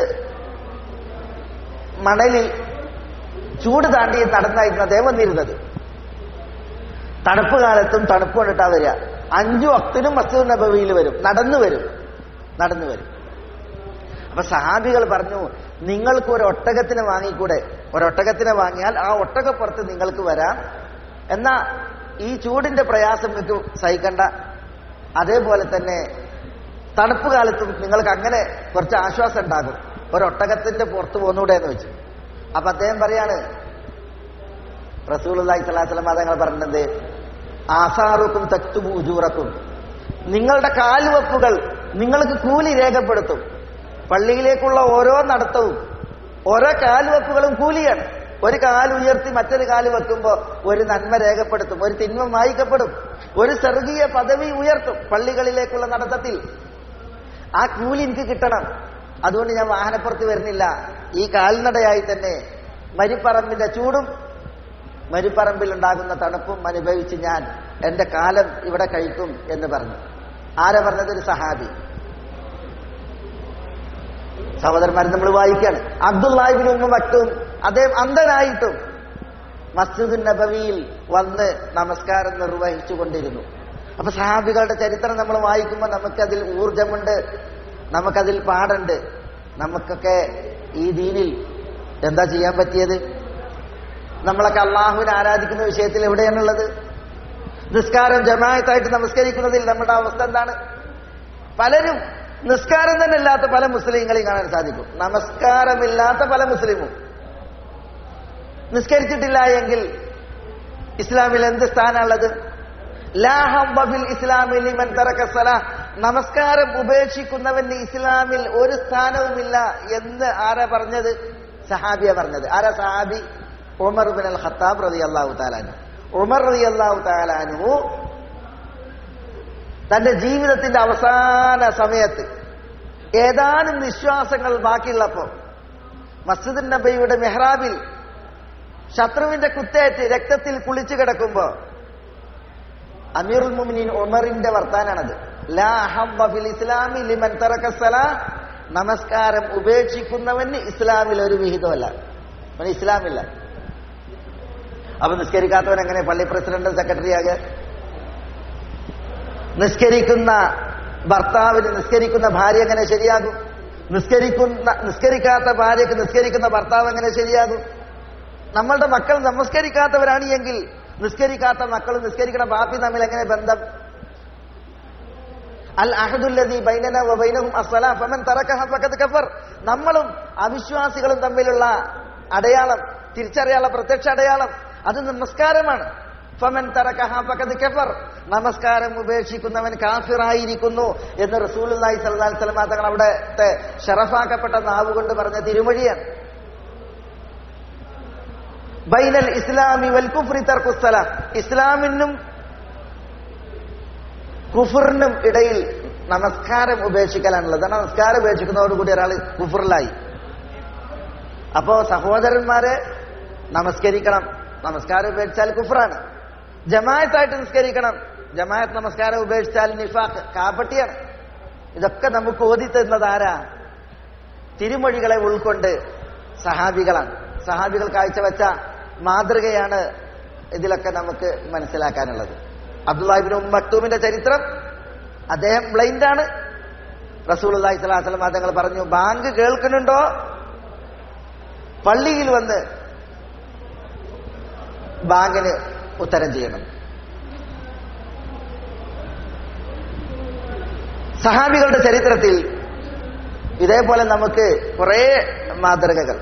മണലിൽ ചൂട് താണ്ടി നടന്നായിരുന്നു അദ്ദേഹം വന്നിരുന്നത്. തണുപ്പ് കാലത്തും തണുപ്പ് കൊണ്ടിട്ടാ വരിക. അഞ്ചു വക്തിനും മസ്ജിദ് നബവിയിൽ വരും, നടന്നു വരും, നടന്നു വരും. അപ്പൊ സഹാബികൾ പറഞ്ഞു, നിങ്ങൾക്ക് ഒരു ഒട്ടകത്തിനെ വാങ്ങിക്കൂടെ? ഒരൊട്ടകത്തിനെ വാങ്ങിയാൽ ആ ഒട്ടകപ്പുറത്ത് നിങ്ങൾക്ക് വരാം, എന്നാ ഈ ചൂടിന്റെ പ്രയാസം നിങ്ങൾക്ക് സഹിക്കണ്ട, അതേപോലെ തന്നെ തണുപ്പ് കാലത്തും നിങ്ങൾക്ക് അങ്ങനെ കുറച്ച് ആശ്വാസം ഉണ്ടാകും, ഒരൊട്ടകത്തിന്റെ പുറത്ത് പോന്നൂടെ എന്ന് വെച്ചു. അപ്പൊ അദ്ദേഹം പറയാണ്, റസൂലുള്ളാഹി സ്വല്ലല്ലാഹു അലൈഹി വസല്ലം തങ്ങൾ പറഞ്ഞത്, ആസാറുക്കും തക്തുബു ഉജൂറക്കും, നിങ്ങളുടെ കാൽവെപ്പുകൾ നിങ്ങൾക്ക് കൂലി രേഖപ്പെടുത്തും. പള്ളിയിലേക്കുള്ള ഓരോ നടത്തവും ഓരോ കാൽവെപ്പുകളും കൂലിയാണ്. ഒരു കാൽ ഉയർത്തി മറ്റൊരു കാല് വെക്കുമ്പോൾ ഒരു നന്മ രേഖപ്പെടുത്തും, ഒരു തിന്മ മായ്ക്കപ്പെടും, ഒരു സ്വർഗീയ പദവി ഉയർത്തും പള്ളികളിലേക്കുള്ള നടത്തത്തിൽ. ആ കൂലി എനിക്ക് കിട്ടണം, അതുകൊണ്ട് ഞാൻ വാഹനപ്പുറത്ത് വരുന്നില്ല, ഈ കാൽനടയായി തന്നെ മരിപ്പറമ്പിന്റെ ചൂടും മരിപ്പറമ്പിൽ ഉണ്ടാകുന്ന തണുപ്പും അനുഭവിച്ച് ഞാൻ എന്റെ കാലം ഇവിടെ കഴിക്കും എന്ന് പറഞ്ഞു. ആരാ പറഞ്ഞത്? ഒരു സഹാബി. സഹോദരന്മാരെ, നമ്മൾ വായിക്കാണ്, അബ്ദുല്ലാഹി ഇബ്നു ഉമ്മു മക്തൂം അദ്ദേഹം അന്ധനായിട്ടും മസ്ജിദ് നബവിയിൽ വന്ന് നമസ്കാരം നിർവഹിച്ചു കൊണ്ടിരുന്നു. അപ്പൊ സഹാബികളുടെ ചരിത്രം നമ്മൾ വായിക്കുമ്പോൾ നമുക്കതിൽ ഊർജമുണ്ട്, നമുക്കതിൽ പാടുണ്ട്. നമുക്കൊക്കെ ഈ ദീനിൽ എന്താ ചെയ്യാൻ പറ്റിയത്? നമ്മളൊക്കെ അള്ളാഹുവിനെ ആരാധിക്കുന്ന വിഷയത്തിൽ എവിടെയാണുള്ളത്? നിസ്കാരം ജമാഅത്തായിട്ട് നമസ്കരിക്കുന്നതിൽ നമ്മുടെ അവസ്ഥ എന്താണ്? പലരും നിസ്കാരം തന്നെ ഇല്ലാത്ത പല മുസ്ലിങ്ങളെയും കാണാൻ സാധിക്കും. നമസ്കാരമില്ലാത്ത പല മുസ്ലിമും നിസ്കരിച്ചിട്ടില്ല എങ്കിൽ ഇസ്ലാമിൽ എന്ത് സ്ഥാനമുള്ളത്? ലാ ഹബ്ബ ഫിൽ ഇസ്ലാമി ലിമൻ തറക സലാഹ്, നമസ്കാരം ഉപേക്ഷിക്കുന്നവന് ഇസ്ലാമിൽ ഒരു സ്ഥാനവുമില്ല എന്ന് ആരാ പറഞ്ഞത്? സഹാബിയ പറഞ്ഞത്. ആരാ സഹാബി? ഉമർ ബിൻ അൽ ഖത്താബ് റളിയല്ലാഹു തആല അൻഹു. ഉമർ റളിയല്ലാഹു തആല അൻഹു തന്റെ ജീവിതത്തിന്റെ അവസാന സമയത്ത് ഏതാനും നിശ്വാസങ്ങൾ ബാക്കിയുള്ളപ്പോൾ മസ്ജിദ് നബവിയുടെ മെഹ്റാബിൽ ശത്രുവിന്റെ കുത്തേറ്റ് രക്തത്തിൽ കുളിച്ചു കിടക്കുമ്പോ അമീറുൽ മുഅ്മിനീൻ ഉമറിന്റെ വർത്താനാണത്. ലാ ഹബ്ബ ഫിൽ ഇസ്ലാമി ലിമൻ തറക സലാഹ്, നമസ്കാരം ഉപേക്ഷിക്കുന്നവന് ഇസ്ലാമിൽ ഒരു വിഹിതമല്ല, അവന് ഇസ്ലാമില്ല. അപ്പൊ നിസ്കരിക്കാത്തവൻ എങ്ങനെ പള്ളി പ്രസിഡന്റ് സെക്രട്ടറി ആകുക? നിസ്കരിക്കുന്ന ഭർത്താവിന് നിസ്കരിക്കുന്ന ഭാര്യ എങ്ങനെ ശരിയാകും? നിസ്കരിക്കുന്ന നിസ്കരിക്കാത്ത ഭാര്യക്ക് നിസ്കരിക്കുന്ന ഭർത്താവ് എങ്ങനെ ശരിയാകും? നമ്മളുടെ മക്കൾ നമസ്കരിക്കാത്തവരാണ് എങ്കിൽ നിസ്കരിക്കാത്ത മക്കളും നിസ്കരിക്കുന്ന ബാപ്പി തമ്മിൽ എങ്ങനെ ബന്ധം? അൽ അഹദുല്ലദീ ബൈനനാ വ ബൈനഹും അസ്സലാ ഫമൻ തറകഹ ഫഖദ് കഫർ. നമ്മളും അവിശ്വാസികളും തമ്മിലുള്ള അടയാളം, തിരിച്ചറിയാനുള്ള പ്രത്യക്ഷ അടയാളം അത് നമസ്കാരമാണ്. ഫമൻ തറകഹ ഫഖദ് കഫർ, നമസ്കാരം ഉപേക്ഷിക്കുന്നവൻ കാഫിറായിരിക്കുന്നു എന്ന് റസൂലുള്ളാഹി സ്വല്ലല്ലാഹു അലൈഹി വസല്ലം തങ്ങൾ അവിടുത്തെ ഷറഫാക്കപ്പെട്ട നാവ് കൊണ്ട് പറഞ്ഞ തിരുമൊഴിയാണ്. ബൈനൽ ഇസ്ലാമി വൽ കുഫ്രി തർക്കുസ് സലാ, ഇസ്ലാമിനും കുഫറിനും ഇടയിൽ നമസ്കാരം ഉപേക്ഷിക്കലാണുള്ളത്. നമസ്കാരം ഉപേക്ഷിക്കുന്നതോടുകൂടി ഒരാൾ കുഫറിലായി. അപ്പോ സഹോദരന്മാരെ, നമസ്കരിക്കണം. നമസ്കാരം ഉപേക്ഷിച്ചാൽ കുഫറാണ്. ജമാഅത്തായിട്ട് നിസ്കരിക്കണം. ജമാഅത്ത് നമസ്കാരം ഉപേക്ഷിച്ചാൽ നിഫാഖ്, കാപ്പട്ടിയാണ്. ഇതൊക്കെ നമുക്ക് ഓതി തരുന്നത് ആരാ? തിരുമൊഴികളെ ഉൾക്കൊണ്ട് സഹാബികളാണ്. സഹാബികൾ കാഴ്ചവെച്ച മാതൃകയാണ് ഇതിലൊക്കെ നമുക്ക് മനസ്സിലാക്കാനുള്ളത്. അബ്ദുല്ലാഹി ഇബ്നു ഉമ്മ മക്തൂമിന്റെ ചരിത്രം, അദ്ദേഹം ബ്ലൈൻഡ് ആണ്. റസൂലുള്ളാഹി സ്വല്ലല്ലാഹു അലൈഹി വസല്ലം തങ്ങൾ പറഞ്ഞു, ബാങ്ക് കേൾക്കുന്നുണ്ടോ പള്ളിയിൽ വന്ന് ബാങ്കിന് ഉത്തരം ചെയ്യണം. സഹാബികളുടെ ചരിത്രത്തിൽ ഇതേപോലെ നമുക്ക് കുറെ മാതൃകകൾ.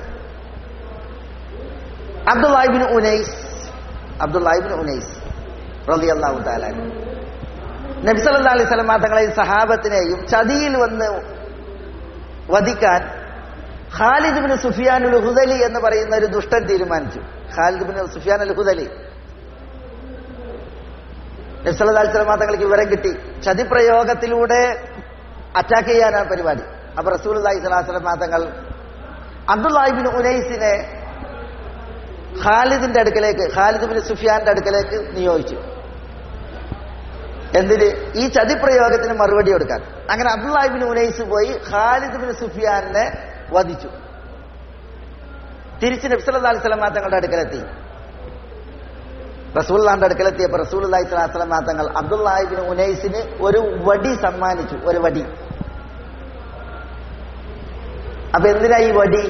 അബ്ദുല്ലാഹി ഇബ്നു ഉനൈസ് അബ്ദുല്ലാഹി ഇബ്നു ഉനൈസ് റളിയല്ലാഹു തആല നബി സല്ലല്ലാഹു അലൈഹി വസല്ലം തങ്ങളെയും സഹാബത്തിനെയും ചതിയിൽ വന്ന് വധിക്കാൻ ഖാലിദ് ഇബ്നു സുഫിയാൻ അൽ ഹുദലി എന്ന് പറയുന്ന ഒരു ദുഷ്ടൻ തീരുമാനിച്ചു. ഖാലിദ് ഇബ്നു സുഫിയാൻ അൽ ഹുദലി, നബി സല്ലല്ലാഹു അലൈഹി വസല്ലം തങ്ങൾക്ക് വിവരം കിട്ടി. ചതിപ്രയോഗത്തിലൂടെ അറ്റാക്ക് ചെയ്യാനാണ് പരിപാടി. അപ്പൊ റസൂലുള്ളാഹി സ്വല്ലല്ലാഹു അലൈഹി വസല്ലം തങ്ങൾ അബ്ദുല്ലാഹി ഇബ്നു ഉനൈസിനെ ഖാലിദിന്റെ അടുക്കലേക്ക്, ഖാലിദ് ഇബ്നു സുഫിയാന്റെ അടുക്കലേക്ക് നിയോഗിച്ചു. എന്തിന്? ഈ ചതിപ്രയോഗത്തിന് മറുപടി കൊടുക്കാൻ. അങ്ങനെ അബ്ദുല്ലാഹി ഇബ്നു ഉനൈസ് പോയി ഖാലിദ് ഇബ്നു സുഫിയാനെ വധിച്ചു. തിരിച്ച് നബി സല്ലല്ലാഹു അലൈഹി വസല്ലം തങ്ങളുടെ അടുക്കലെത്തി. റസൂലുള്ളാഹിന്റെ അടുക്കലെത്തിയപ്പോൾ റസൂലുള്ളാഹി സ്വല്ലല്ലാഹു അലൈഹി വസല്ലം തങ്ങൾ അബ്ദുല്ലാഹി ഇബ്നു ഉനൈസിന് ഒരു വടി സമ്മാനിച്ചു. ഒരു വടി. അപ്പൊ എന്തിനാ ഈ വടി?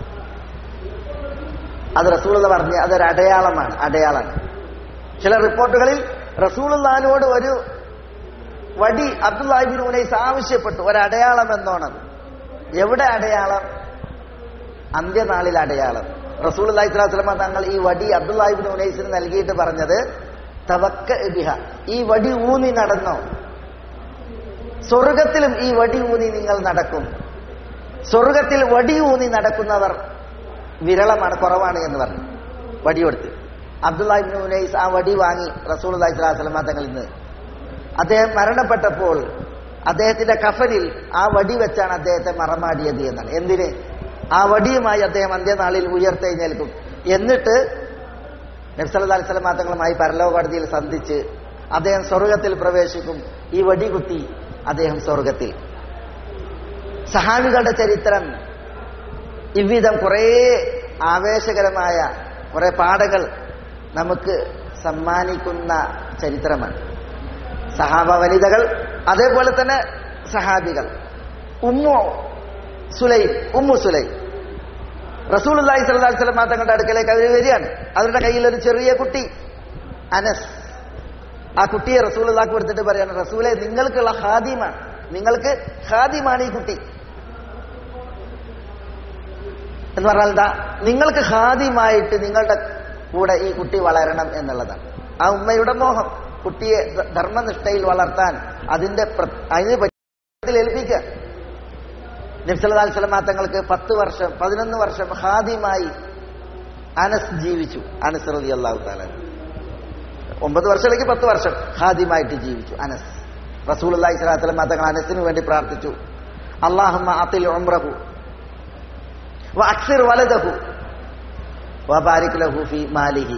അത് റസൂലുള്ള പറഞ്ഞ് അതൊരു അടയാളമാണ്. അടയാളമാണ്. ചില റിപ്പോർട്ടുകളിൽ റസൂലുള്ളാഹിനോട് ഒരു വടി അബ്ദുല്ലാഹി ഇബ്നു ഉനൈസ് ആവശ്യപ്പെട്ടു, ഒരടയാളം എന്നോണം. എവിടെ അടയാളം? അന്ത്യനാളിൽ അടയാളം. റസൂലുള്ളാഹി സ്വല്ലല്ലാഹു അലൈഹി വസല്ലം തങ്ങൾ ഈ വടി അബ്ദുല്ലാഹി ഇബ്നു ഉനൈസിന് നൽകിയിട്ട് പറഞ്ഞത്, തവക്ക ബിഹ, ഈ വടി ഊന്നി നടന്നോ, സ്വർഗത്തിലും ഈ വടി ഊന്നി നിങ്ങൾ നടക്കും. സ്വർഗത്തിൽ വടി ഊന്നി നടക്കുന്നവർ വിരളമാണ്, കുറവാണ് എന്ന് പറഞ്ഞു. വടി കൊടുത്ത് അബ്ദുല്ലാഹി ഇബ്നു ഉനൈസ് ആ വടി വാങ്ങി റസൂലുള്ളാഹി സ്വല്ലല്ലാഹു അലൈഹി വസല്ലം തങ്ങളിൽ നിന്ന്. അദ്ദേഹം മരണപ്പെട്ടപ്പോൾ അദ്ദേഹത്തിന്റെ കഫനിൽ ആ വടി വെച്ചാണ് അദ്ദേഹത്തെ മറമാടിയത് എന്നാണ്. എന്തിന്? ആ വടിയുമായി അദ്ദേഹം അന്ത്യനാളിൽ ഉയർത്തെഴുന്നേൽക്കും. എന്നിട്ട് നബി സല്ലല്ലാഹു അലൈഹി വസല്ലം തങ്ങളുമായി പരലോകവടുതിയിൽ സന്ധിച്ച് അദ്ദേഹം സ്വർഗത്തിൽ പ്രവേശിക്കും. ഈ വടി കുത്തി അദ്ദേഹം സ്വർഗത്തിൽ. സഹാബികളുടെ ചരിത്രം ഇவ்விധം കുറേ ആവേശകരമായ കുറെ പാഠങ്ങൾ നമുക്ക് സമ്മാനിക്കുന്ന ചരിത്രമാണ്. സഹാബ വനിതകൾ, അതേപോലെ തന്നെ സഹാബികൾ. ഉമ്മു സുലൈം ഉമ്മു സുലൈം റസൂലുള്ളാഹി സ്വല്ലല്ലാഹു അലൈഹി വസല്ലം തങ്ങളുടെ അടുക്കലേക്ക് അവർ വരികയാണ്. അവരുടെ കയ്യിൽ ഒരു ചെറിയ കുട്ടി അനസ്. ആ കുട്ടിയെ റസൂലുള്ളാഹിക്ക് കൊടുത്തിട്ട് പറയാണ്, റസൂലെ നിങ്ങൾക്കുള്ള ഖാദിമാണ്, നിങ്ങൾക്ക് ഖാദിമാണ് ഈ കുട്ടി എന്ന് പറഞ്ഞാൽ എന്താ, നിങ്ങൾക്ക് ഖാദിമായിട്ട് നിങ്ങളുടെ കൂടെ ഈ കുട്ടി വളരണം എന്നുള്ളതാണ്. ആ ഉമ്മയുടെ മോഹം കുട്ടിയെ ധർമ്മനിഷ്ഠയിൽ വളർത്താൻ അതിന്റെ അതിന് പറ്റി ഏൽപ്പിക്കുക. നബി സല്ലല്ലാഹു അലൈഹി വസല്ലം തങ്ങൾക്ക് പത്ത് വർഷം പതിനൊന്ന് വർഷം ഖാദിമായി അനസ് ജീവിച്ചു. അനസ് റളിയല്ലാഹു തആല ഒമ്പത് വർഷത്തിലേക്ക് പത്ത് വർഷം ഖാദിമായിട്ട് ജീവിച്ചു അനസ്. റസൂലുള്ളാഹി സ്വല്ലല്ലാഹു അലൈഹി വസല്ലം തങ്ങൾ അനസിന് വേണ്ടി പ്രാർത്ഥിച്ചു, അല്ലാഹുമ്മ അത്തിൽ ഉംറഹു വഅക്സിർ വലദഹു വബാരിക് ലഹു ഫീ മാലിഹി.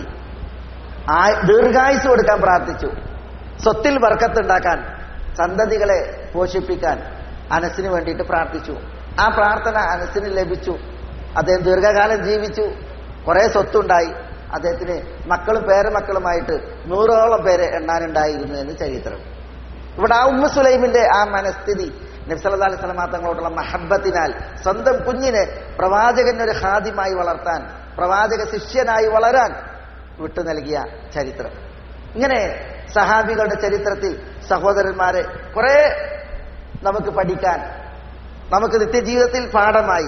ദീർഘായുസ് കൊടുക്കാൻ പ്രാർത്ഥിച്ചു, സ്വത്തിൽ ബർക്കത്തുണ്ടാക്കാൻ, സന്തതികളെ പോഷിപ്പിക്കാൻ അനസിന് വേണ്ടിയിട്ട് പ്രാർത്ഥിച്ചു. ആ പ്രാർത്ഥന അനസിന് ലഭിച്ചു. അദ്ദേഹം ദീർഘകാലം ജീവിച്ചു, കുറെ സ്വത്തുണ്ടായി. അദ്ദേഹത്തിന് മക്കളും പേരമക്കളുമായിട്ട് നൂറോളം പേരെ എണ്ണാനുണ്ടായിരുന്നു എന്ന് ചരിത്രം. ഇവിടെ ആ ഉമ്മു സുലൈമിന്റെ ആ മനസ്ഥിതി നബി സല്ലല്ലാഹു അലൈഹി വസല്ലം തങ്ങളോടുള്ള മഹബ്ബത്തിനാൽ സ്വന്തം കുഞ്ഞിനെ പ്രവാചകന്റെ ഒരു ഖാദിമായി വളർത്താൻ, പ്രവാചക ശിഷ്യനായി വളരാൻ വിട്ടു നൽകിയ ചരിത്രം. ഇങ്ങനെ സഹാബികളുടെ ചരിത്രത്തിൽ സഹോദരന്മാരെ കുറെ നമുക്ക് പഠിക്കാൻ, നമുക്ക് നിത്യജീവിതത്തിൽ പാഠമായി,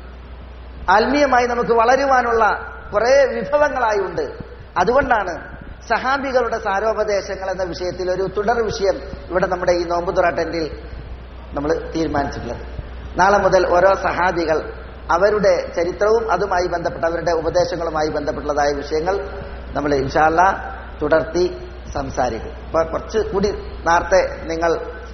ആത്മീയമായി നമുക്ക് വളരുവാനുള്ള കുറെ വിഭവങ്ങളായി ഉണ്ട്. അതുകൊണ്ടാണ് സഹാബികളുടെ സാരോപദേശങ്ങൾ എന്ന വിഷയത്തിൽ ഒരു തുടർ വിഷയം ഇവിടെ നമ്മുടെ ഈ നോമ്പുതുറ ടെന്റിൽ നമ്മൾ തീരുമാനിച്ചിട്ടുള്ളത്. നാളെ മുതൽ ഓരോ സഹാബികൾ അവരുടെ ചരിത്രവും അതുമായി ബന്ധപ്പെട്ട അവരുടെ ഉപദേശങ്ങളുമായി ബന്ധപ്പെട്ടുള്ളതായ വിഷയങ്ങൾ നമ്മൾ ഇൻഷാ അല്ലാഹ് തുടർത്തി സംസാരിക്കും. അപ്പൊ കുറച്ച് കൂടി നേരത്തെ നിങ്ങൾ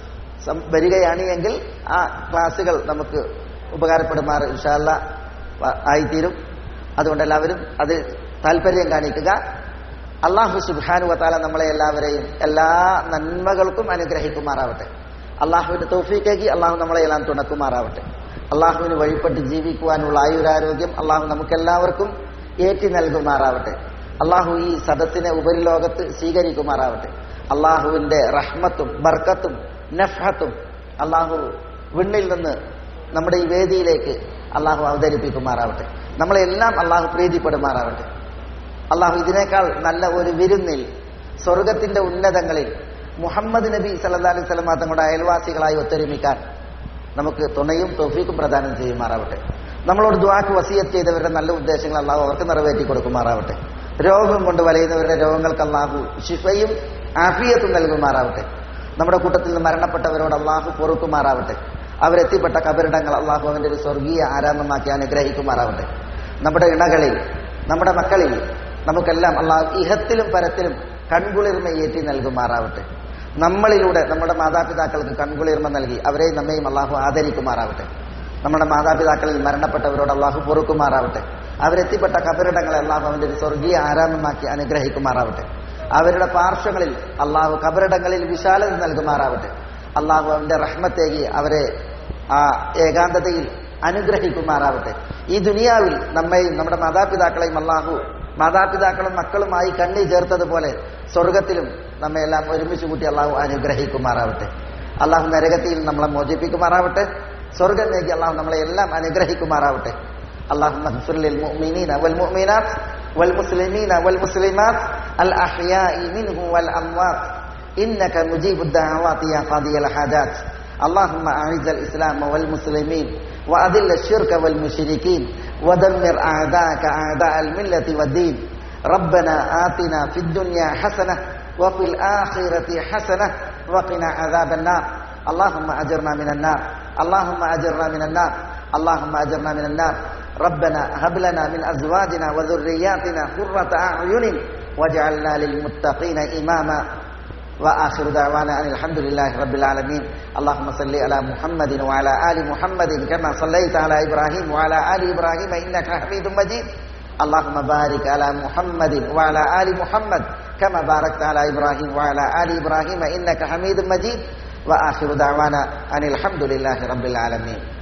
വരികയാണ് എങ്കിൽ ആ ക്ലാസുകൾ നമുക്ക് ഉപകാരപ്പെടുമാറ് ഇൻഷാ അല്ലാഹ് ആയിത്തീരും. അതുകൊണ്ട് എല്ലാവരും അത് താല്പര്യം കാണിക്കുക. അല്ലാഹു സുബ്ഹാനഹു വ തആല നമ്മളെ എല്ലാവരെയും എല്ലാ നന്മകൾക്കും അനുഗ്രഹിക്കുമാറാവട്ടെ. അള്ളാഹുവിന്റെ തൗഫീഖേകി അള്ളാഹു നമ്മളെ എല്ലാം തുണക്കുമാറാവട്ടെ. അള്ളാഹുവിന് വഴിപ്പെട്ട് ജീവിക്കുവാനുള്ള ആയുരാരോഗ്യം അള്ളാഹു നമുക്കെല്ലാവർക്കും ഏറ്റി നൽകുമാറാവട്ടെ. അള്ളാഹു ഈ സദസ്സിനെ ഉപരിലോകത്ത് സ്വീകരിക്കുമാറാവട്ടെ. അള്ളാഹുവിന്റെ റഹ്മത്തും ബർക്കത്തും നഫ്ഹത്തും അള്ളാഹു വിണ്ണിൽ നിന്ന് നമ്മുടെ ഈ വേദിയിലേക്ക് അള്ളാഹു അവതരിപ്പിക്കുമാറാവട്ടെ. നമ്മളെല്ലാം അള്ളാഹു പ്രീതിപ്പെടുമാറാവട്ടെ. അള്ളാഹു ഇതിനേക്കാൾ നല്ല ഒരു വിരുന്നിൽ സ്വർഗത്തിന്റെ ഉന്നതങ്ങളിൽ മുഹമ്മദ് നബി സല്ലല്ലാഹു അലൈഹി വസല്ലം തങ്ങളുടെ അയൽവാസികളായി ഒത്തൊരുമിക്കാൻ നമുക്ക് തുണയും തൗഫീഖും പ്രദാനം ചെയ്യുമാറാവട്ടെ. നമ്മളോട് ദുആക്ക് വസിയത്ത് ചെയ്തവരുടെ നല്ല ഉദ്ദേശങ്ങൾ അള്ളാഹു അവർക്ക് നിറവേറ്റി കൊടുക്കുമാറാവട്ടെ. രോഗം കൊണ്ട് വലയുന്നവരുടെ രോഗങ്ങൾക്ക് അള്ളാഹു ശിഫയും ആഫിയത്തും നൽകുമാറാവട്ടെ. നമ്മുടെ കൂട്ടത്തിൽ നിന്ന് മരണപ്പെട്ടവരോട് അള്ളാഹു പൊറുക്കുമാറാവട്ടെ. അവരെത്തിപ്പെട്ട കബറിടങ്ങൾ അള്ളാഹു അവന്റെ ഒരു സ്വർഗീയ ആരാമമാക്കി അനുഗ്രഹിക്കുമാറാവട്ടെ. നമ്മുടെ ഇണകളിൽ, നമ്മുടെ മക്കളിൽ നമുക്കെല്ലാം അള്ളാഹു ഇഹത്തിലും പരത്തിലും കൺകുളിർമ ഏറ്റി നൽകുമാറാവട്ടെ. നമ്മളിലൂടെ നമ്മുടെ മാതാപിതാക്കൾക്ക് കൺകുളിർമ നൽകി അവരെയും നമ്മയും അള്ളാഹു ആദരിക്കുമാറാവട്ടെ. നമ്മുടെ മാതാപിതാക്കളിൽ മരണപ്പെട്ടവരോട് അള്ളാഹു പൊറുക്കുമാറാവട്ടെ. അവരെത്തിപ്പെട്ട കബറിടങ്ങളെ അള്ളാഹു അവന്റെ ഒരു സ്വർഗീയ ആരാമമാക്കി അനുഗ്രഹിക്കുമാറാവട്ടെ. അവരുടെ പാർശ്വങ്ങളിൽ അള്ളാഹു കബറിടങ്ങളിൽ വിശാലത നൽകുമാറാവട്ടെ. അള്ളാഹു അവന്റെ റഹ്മത്തേകി അവരെ ആ ഏകാന്തതയിൽ അനുഗ്രഹിക്കുമാറാവട്ടെ. ഈ ദുനിയാവിൽ നമ്മയും നമ്മുടെ മാതാപിതാക്കളെയും അള്ളാഹു മാതാപിതാക്കളും മക്കളുമായി കണ്ണി ചേർത്തതുപോലെ സ്വർഗത്തിലും നമ്മെ എല്ലാം ഒരുമിച്ച് കൂട്ടി അള്ളാഹു അനുഗ്രഹിക്കുമാറാവട്ടെ. അള്ളാഹു നരകത്തിൽ നമ്മളെ മോചിപ്പിക്കുമാറാവട്ടെ. സ്വർഗം നേകി അള്ളാഹു നമ്മളെ എല്ലാം അനുഗ്രഹിക്കുമാറാവട്ടെ. اللهم اغفر للمؤمنين والمؤمنات والمسلمين والمسلمات الأحياء منهم والأموات إنك مجيب الدعوات يا قاضي الحاجات. اللهم أعز الإسلام والمسلمين وأذل الشرك والمشركين ودمر أعداءك أعداء الملة والدين. ربنا آتنا في الدنيا حسنة وفي الآخرة حسنة وقنا عذاب النار. اللهم أجرنا من النار. اللهم أجرنا من النار. اللهم أجرنا من النار. ربنا هب لنا من أزواجنا وذرياتنا قرة أعين واجعلنا للمتقين إماما. وآخر دعوانا أن الحمد لله رب العالمين. اللهم صل على محمد وعلى آل محمد كما صليت على إبراهيم وعلى آل إبراهيم إنك حميد مجيد. اللهم بارك على محمد وعلى آل محمد كما باركت على إبراهيم وعلى آل إبراهيم إنك حميد مجيد. وآخر دعوانا أن الحمد لله رب العالمين.